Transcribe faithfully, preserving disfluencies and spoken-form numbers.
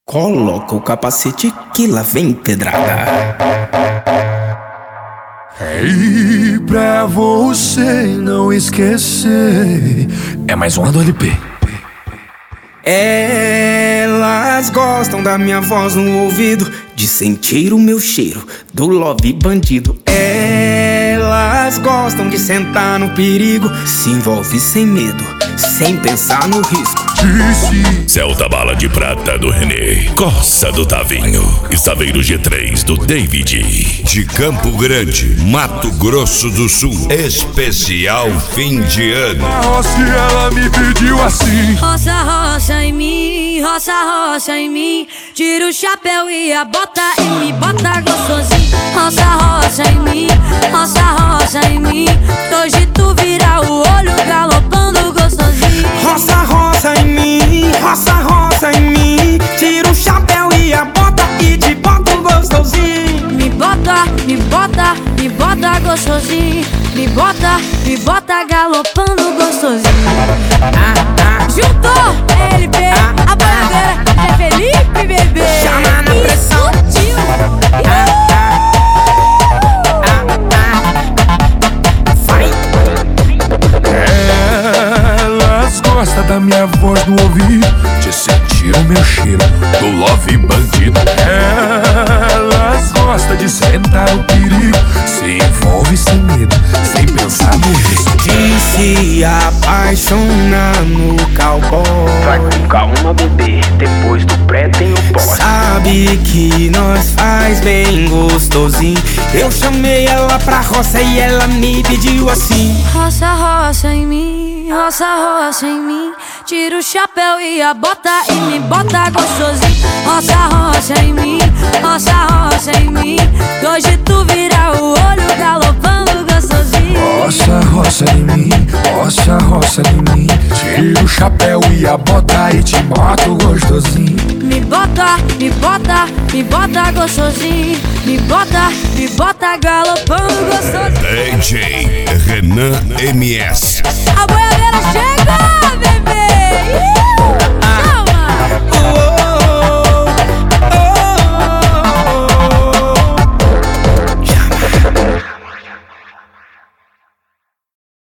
Coloca o capacete que lá vem pedrada. E pra você não esquecer, é mais uma do L P. Elas gostam da minha voz no ouvido, de sentir o meu cheiro do love bandido. Elas gostam de sentar no perigo, se envolve sem medo, sem pensar no risco. Celta Bala de Prata do René, Coça do Tavinho e Saveiro G três do David. De Campo Grande, Mato Grosso do Sul, especial fim de ano. A roça ela me pediu assim: roça, roça em mim, roça, roça em mim. Tira o chapéu e a bota e me bota gostosinho. Roça, roça em mim, roça, roça em mim. Hoje tu vira o olho galopando gostosinho. Roça, roça em mim, roça, roça em mim. Tira o chapéu e a bota e te bota gostosinho. Me bota, me bota, me bota gostosinho. Me bota, me bota galopando gostosinho. Ah, ah. Juntou L P, Ah, a bandeira é Felipe, bebê. Chama na pressão. Sutil. Ah, ah. Ah, ah. Vai. Elas gostam da minha voz no ouvido, de sentir o meu cheiro do love bandido. Elas gostam de sentar o perigo, se envolve sem medo, sem pensar no risco. De se apaixonar no cowboy. Vai com calma, bebê, depois do pré tem o pós. Sabe que nós faz bem gostosinho. Eu chamei ela pra roça e ela me pediu assim: Roça, roça em mim, roça, roça em mim. Tira o chapéu e a bota e me bota gostosinho. Roça, roça em mim, roça, roça em mim. Hoje tu vira o olho galopando gostosinho. Roça, roça em mim, roça, roça em mim. Tira o chapéu e a bota e te mato gostosinho. Me bota, me bota, me bota gostosinho. Me bota, me bota galopando gostosinho. D J Renan M S. A boiadeira chega,